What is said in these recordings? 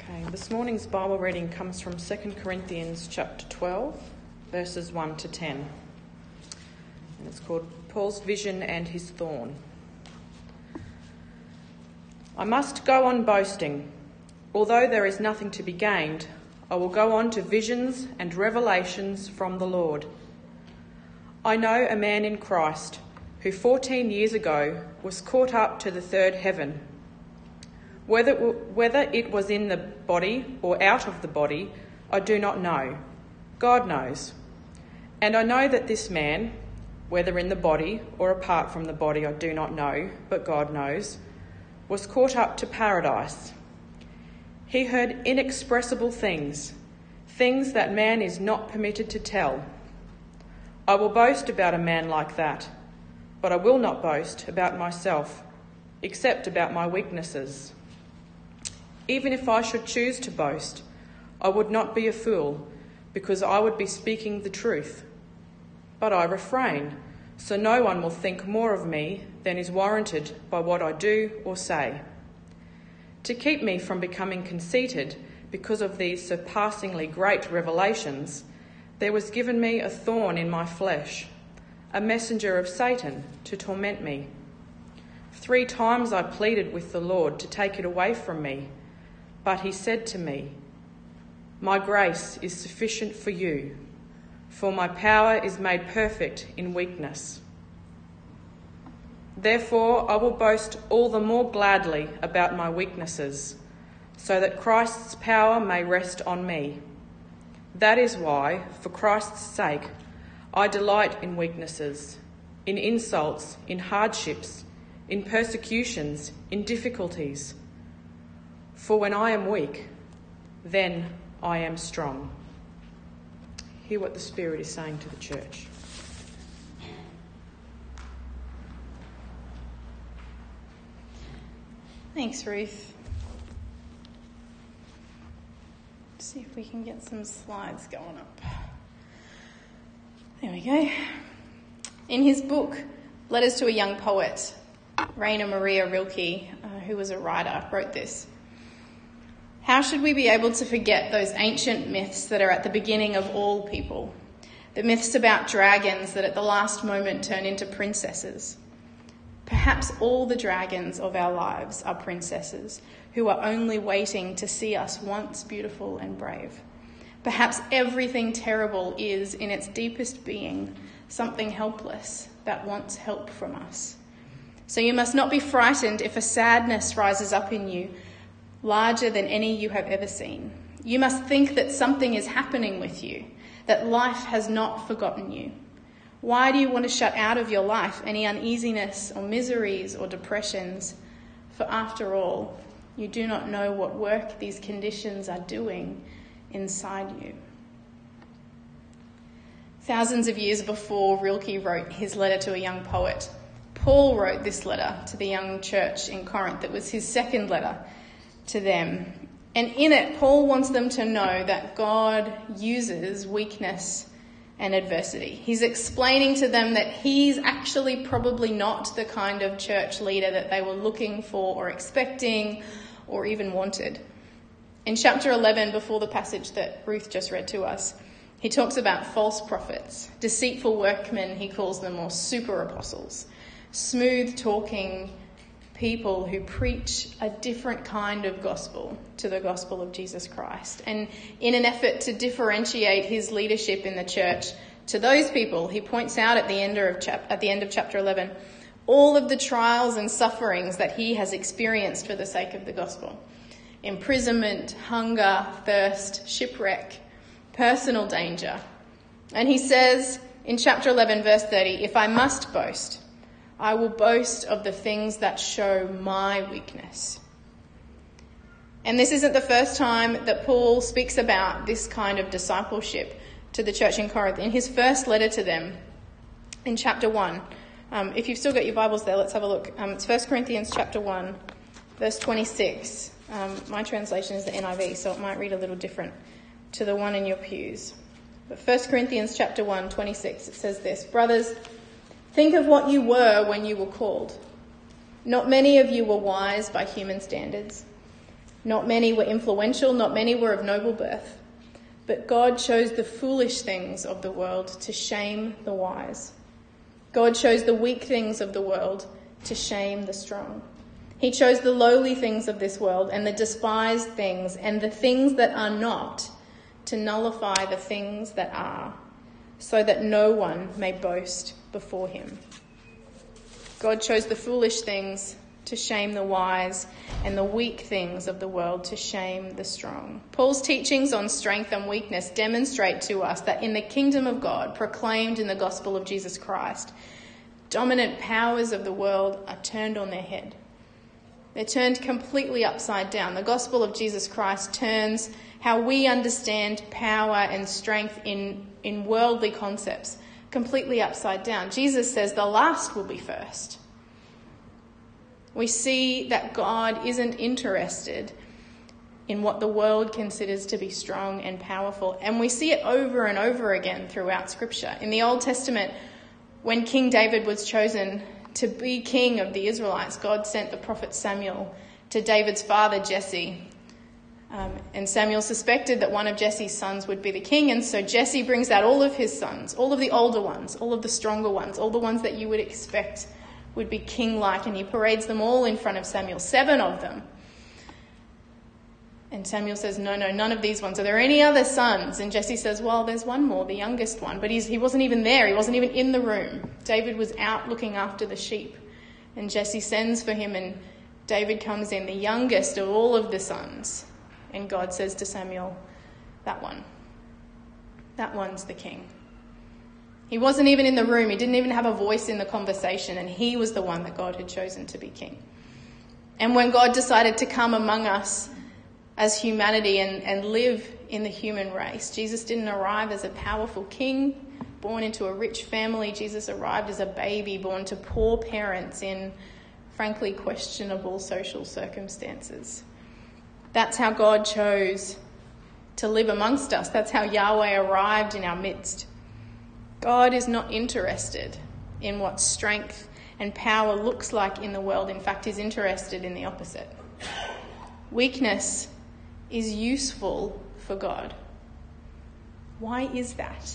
Okay, this morning's Bible reading comes from 2 Corinthians chapter 12, verses 1 to 10. And it's called Paul's Vision and His Thorn. I must go on boasting. Although there is nothing to be gained, I will go on to visions and revelations from the Lord. I know a man in Christ who 14 years ago was caught up to the third heaven. Whether it was in the body or out of the body, I do not know. God knows. And I know that this man, whether in the body or apart from the body, I do not know, but God knows, was caught up to paradise. He heard inexpressible things, things that man is not permitted to tell. I will boast about a man like that, but I will not boast about myself, except about my weaknesses. Even if I should choose to boast, I would not be a fool, because I would be speaking the truth. But I refrain, so no one will think more of me than is warranted by what I do or say. To keep me from becoming conceited because of these surpassingly great revelations, there was given me a thorn in my flesh, a messenger of Satan to torment me. 3 times I pleaded with the Lord to take it away from me, but he said to me, "My grace is sufficient for you, for my power is made perfect in weakness." Therefore I will boast all the more gladly about my weaknesses, so that Christ's power may rest on me. That is why, for Christ's sake, I delight in weaknesses, in insults, in hardships, in persecutions, in difficulties. For when I am weak, then I am strong. Hear what the Spirit is saying to the church. Thanks, Ruth. See if we can get some slides going up. There we go. In his book, Letters to a Young Poet, Rainer Maria Rilke, who was a writer, wrote this. How should we be able to forget those ancient myths that are at the beginning of all people? The myths about dragons that at the last moment turn into princesses. Perhaps all the dragons of our lives are princesses who are only waiting to see us once beautiful and brave. Perhaps everything terrible is, in its deepest being, something helpless that wants help from us. So you must not be frightened if a sadness rises up in you, larger than any you have ever seen. You must think that something is happening with you, that life has not forgotten you. Why do you want to shut out of your life any uneasiness or miseries or depressions? For after all, you do not know what work these conditions are doing inside you. Thousands of years before Rilke wrote his letter to a young poet, Paul wrote this letter to the young church in Corinth. It was his second letter to them. And in it, Paul wants them to know that God uses weakness and adversity. He's explaining to them that he's actually probably not the kind of church leader that they were looking for or expecting or even wanted. In chapter 11, before the passage that Ruth just read to us, he talks about false prophets, deceitful workmen, he calls them, or super apostles, smooth-talking people who preach a different kind of gospel to the gospel of Jesus Christ. And in an effort to differentiate his leadership in the church to those people, he points out at the end of chapter 11 all of the trials and sufferings that he has experienced for the sake of the gospel. Imprisonment, hunger, thirst, shipwreck, personal danger. And he says in chapter 11, verse 30, "If I must boast, I will boast of the things that show my weakness." And this isn't the first time that Paul speaks about this kind of discipleship to the church in Corinth. In his first letter to them, in chapter 1, if you've still got your Bibles there, let's have a look. It's 1 Corinthians chapter 1, verse 26. My translation is the NIV, so it might read a little different to the one in your pews. But 1 Corinthians chapter 1, 26, it says this, "Brothers, think of what you were when you were called. Not many of you were wise by human standards. Not many were influential, not many were of noble birth. But God chose the foolish things of the world to shame the wise. God chose the weak things of the world to shame the strong. He chose the lowly things of this world and the despised things and the things that are not to nullify the things that are, so that no one may boast before him. God chose the foolish things to shame the wise and the weak things of the world to shame the strong. Paul's teachings on strength and weakness demonstrate to us that in the kingdom of God, proclaimed in the gospel of Jesus Christ, dominant powers of the world are turned on their head. They're turned completely upside down. The gospel of Jesus Christ turns how we understand power and strength in worldly concepts completely upside down. Jesus says the last will be first. We see that God isn't interested in what the world considers to be strong and powerful. And we see it over and over again throughout Scripture. In the Old Testament, when King David was chosen to be king of the Israelites, God sent the prophet Samuel to David's father, Jesse. And Samuel suspected that one of Jesse's sons would be the king. And so Jesse brings out all of his sons, all of the older ones, all of the stronger ones, all the ones that you would expect would be king-like, and he parades them all in front of Samuel, 7 of them. And Samuel says, no, none of these ones. Are there any other sons? And Jesse says, well, there's one more, the youngest one. But he wasn't even there. He wasn't even in the room. David was out looking after the sheep. And Jesse sends for him, and David comes in, the youngest of all of the sons. And God says to Samuel, that one's the king. He wasn't even in the room. He didn't even have a voice in the conversation, and he was the one that God had chosen to be king. And when God decided to come among us as humanity and live in the human race, Jesus didn't arrive as a powerful king born into a rich family. Jesus arrived as a baby born to poor parents in, frankly, questionable social circumstances. That's how God chose to live amongst us. That's how Yahweh arrived in our midst. God is not interested in what strength and power looks like in the world. In fact, he's interested in the opposite. Weakness is useful for God. Why is that?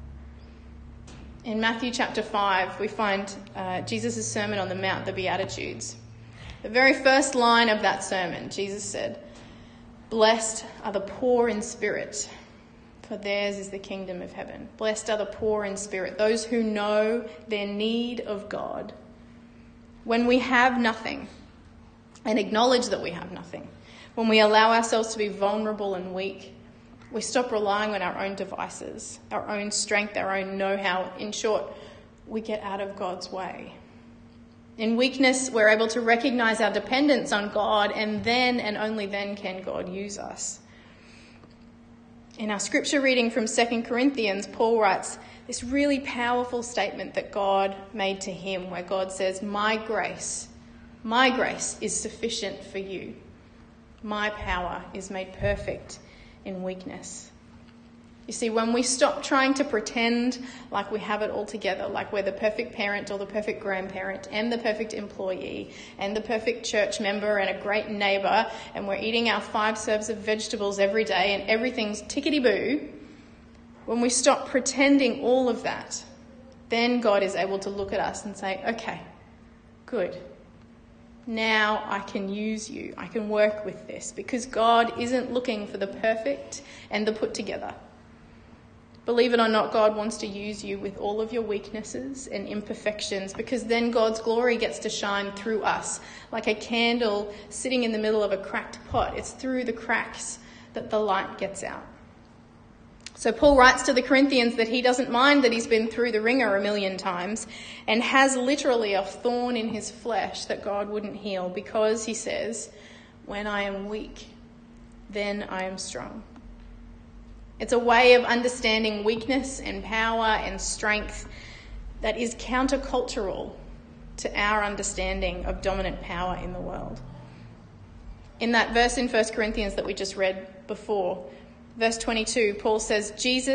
In Matthew chapter 5, we find Jesus' Sermon on the Mount, the Beatitudes. The very first line of that sermon, Jesus said, "Blessed are the poor in spirit, for theirs is the kingdom of heaven." Blessed are the poor in spirit, those who know their need of God. When we have nothing and acknowledge that we have nothing, when we allow ourselves to be vulnerable and weak, we stop relying on our own devices, our own strength, our own know-how. In short, we get out of God's way. In weakness, we're able to recognize our dependence on God, and then and only then can God use us. In our scripture reading from 2 Corinthians, Paul writes this really powerful statement that God made to him, where God says, my grace is sufficient for you. My power is made perfect in weakness. You see, when we stop trying to pretend like we have it all together, like we're the perfect parent or the perfect grandparent and the perfect employee and the perfect church member and a great neighbour, and we're eating our 5 serves of vegetables every day and everything's tickety-boo, when we stop pretending all of that, then God is able to look at us and say, okay, good. Now I can use you. I can work with this, because God isn't looking for the perfect and the put together. Believe it or not, God wants to use you with all of your weaknesses and imperfections, because then God's glory gets to shine through us like a candle sitting in the middle of a cracked pot. It's through the cracks that the light gets out. So Paul writes to the Corinthians that he doesn't mind that he's been through the ringer a million times and has literally a thorn in his flesh that God wouldn't heal, because he says, when I am weak, then I am strong. It's a way of understanding weakness and power and strength that is countercultural to our understanding of dominant power in the world. In that verse in 1 Corinthians that we just read before, verse 22, Paul says,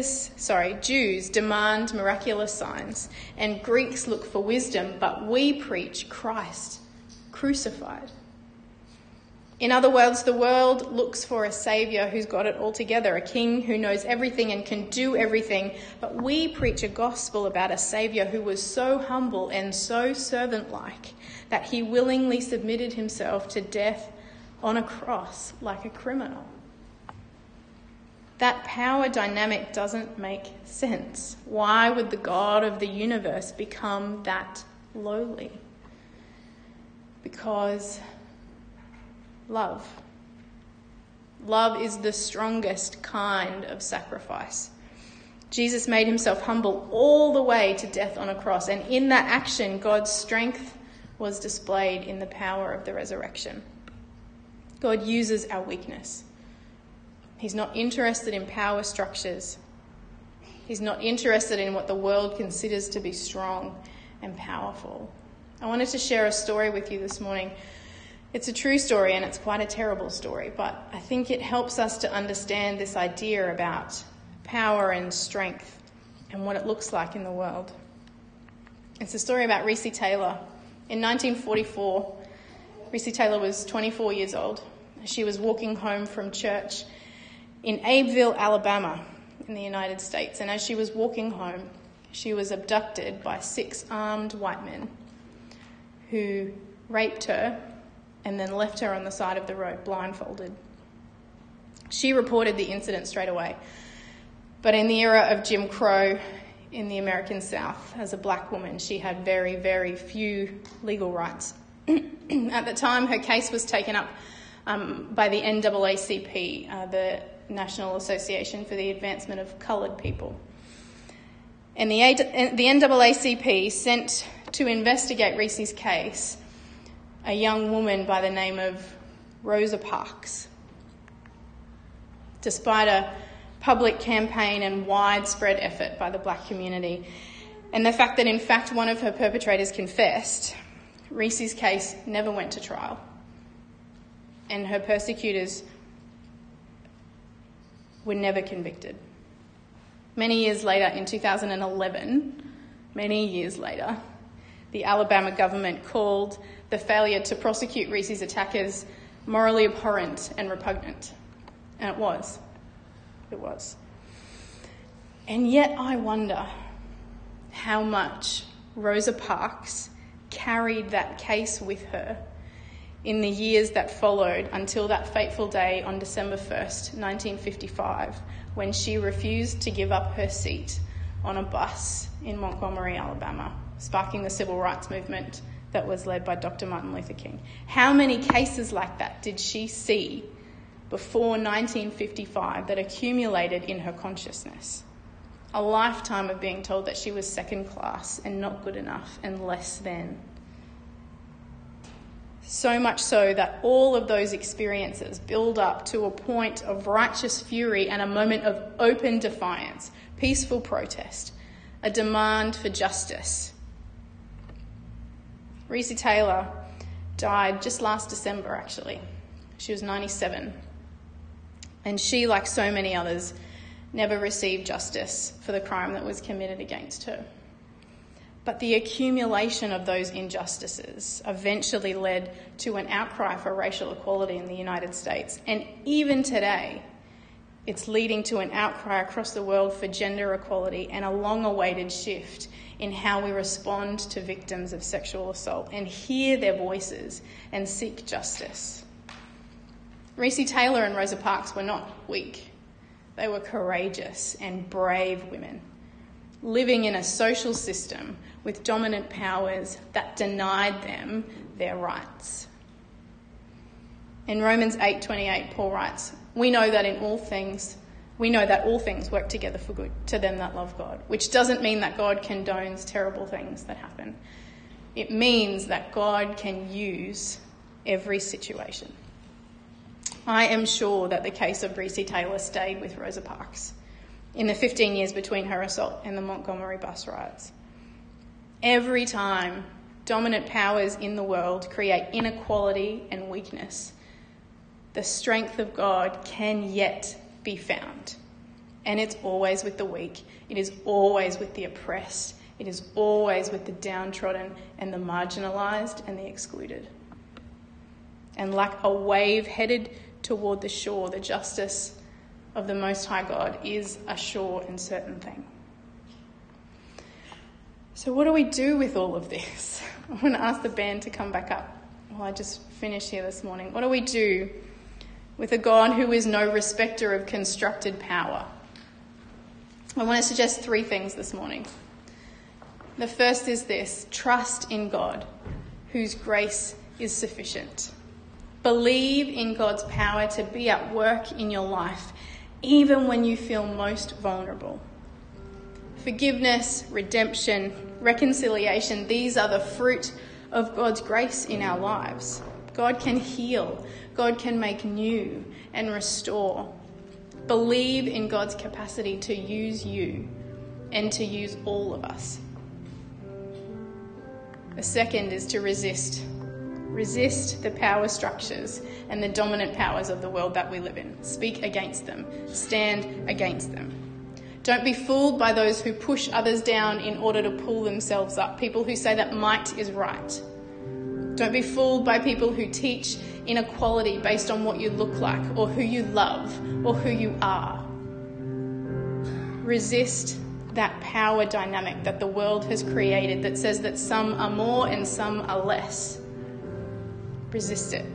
Jews demand miraculous signs and Greeks look for wisdom, but we preach Christ crucified. In other words, the world looks for a saviour who's got it all together, a king who knows everything and can do everything. But we preach a gospel about a saviour who was so humble and so servant-like that he willingly submitted himself to death on a cross like a criminal. That power dynamic doesn't make sense. Why would the God of the universe become that lowly? Because love. Love is the strongest kind of sacrifice. Jesus made himself humble all the way to death on a cross, and in that action, God's strength was displayed in the power of the resurrection. God uses our weakness. He's not interested in power structures. He's not interested in what the world considers to be strong and powerful. I wanted to share a story with you this morning. It's a true story and it's quite a terrible story, but I think it helps us to understand this idea about power and strength and what it looks like in the world. It's a story about Recy Taylor. In 1944, Recy Taylor was 24 years old. She was walking home from church in Abbeville, Alabama, in the United States. And as she was walking home, she was abducted by 6 armed white men who raped her and then left her on the side of the road blindfolded. She reported the incident straight away. But in the era of Jim Crow in the American South, as a black woman, she had very, very few legal rights. At the time, her case was taken up by the NAACP, the National Association for the Advancement of Coloured People. And the NAACP sent to investigate Recy's case a young woman by the name of Rosa Parks. Despite a public campaign and widespread effort by the black community, and the fact that in fact one of her perpetrators confessed, Recy's case never went to trial, and her persecutors were never convicted. Many years later, in 2011, the Alabama government called the failure to prosecute Recy's attackers morally abhorrent and repugnant. And it was. It was. And yet I wonder how much Rosa Parks carried that case with her in the years that followed until that fateful day on December 1st, 1955, when she refused to give up her seat on a bus in Montgomery, Alabama, sparking the civil rights movement that was led by Dr. Martin Luther King. How many cases like that did she see before 1955 that accumulated in her consciousness? A lifetime of being told that she was second class and not good enough and less than. So much so that all of those experiences build up to a point of righteous fury and a moment of open defiance, peaceful protest, a demand for justice. Recy Taylor died just last December, actually. She was 97. And she, like so many others, never received justice for the crime that was committed against her. But the accumulation of those injustices eventually led to an outcry for racial equality in the United States. And even today, it's leading to an outcry across the world for gender equality and a long-awaited shift in how we respond to victims of sexual assault and hear their voices and seek justice. Recy Taylor and Rosa Parks were not weak. They were courageous and brave women, living in a social system with dominant powers that denied them their rights. In Romans 8:28, Paul writes, we know that all things work together for good to them that love God, which doesn't mean that God condones terrible things that happen. It means that God can use every situation. I am sure that the case of Recy Taylor stayed with Rosa Parks in the 15 years between her assault and the Montgomery bus riots. Every time dominant powers in the world create inequality and weakness, the strength of God can yet be found. And it's always with the weak. It is always with the oppressed. It is always with the downtrodden and the marginalised and the excluded. and like a wave headed toward the shore, the justice of the Most High God is a sure and certain thing. So what do we do with all of this? I want to ask the band to come back up while I just finish here this morning. What do we do with a God who is no respecter of constructed power? I want to suggest 3 things this morning. The first is this: trust in God, whose grace is sufficient. Believe in God's power to be at work in your life, even when you feel most vulnerable. Forgiveness, redemption, reconciliation, these are the fruit of God's grace in our lives. God can heal, God can make new and restore. Believe in God's capacity to use you and to use all of us. The second is to resist. Resist the power structures and the dominant powers of the world that we live in. Speak against them. Stand against them. Don't be fooled by those who push others down in order to pull themselves up. People who say that might is right. Don't be fooled by people who teach inequality based on what you look like or who you love or who you are. Resist that power dynamic that the world has created that says that some are more and some are less. Resist it.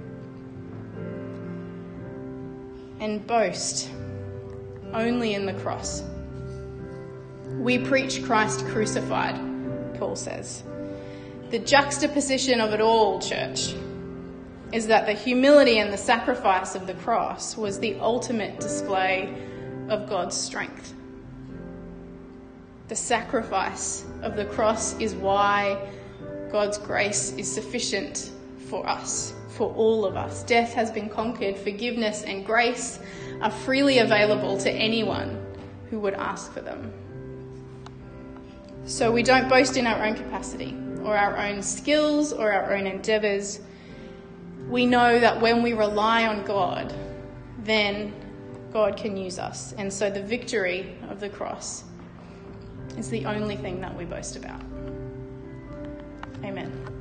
And boast only in the cross. We preach Christ crucified, Paul says. The juxtaposition of it all, church, is that the humility and the sacrifice of the cross was the ultimate display of God's strength. The sacrifice of the cross is why God's grace is sufficient for us, for all of us. Death has been conquered. Forgiveness and grace are freely available to anyone who would ask for them. So we don't boast in our own capacity or our own skills or our own endeavours. We know that when we rely on God, then God can use us. And so the victory of the cross is the only thing that we boast about. Amen.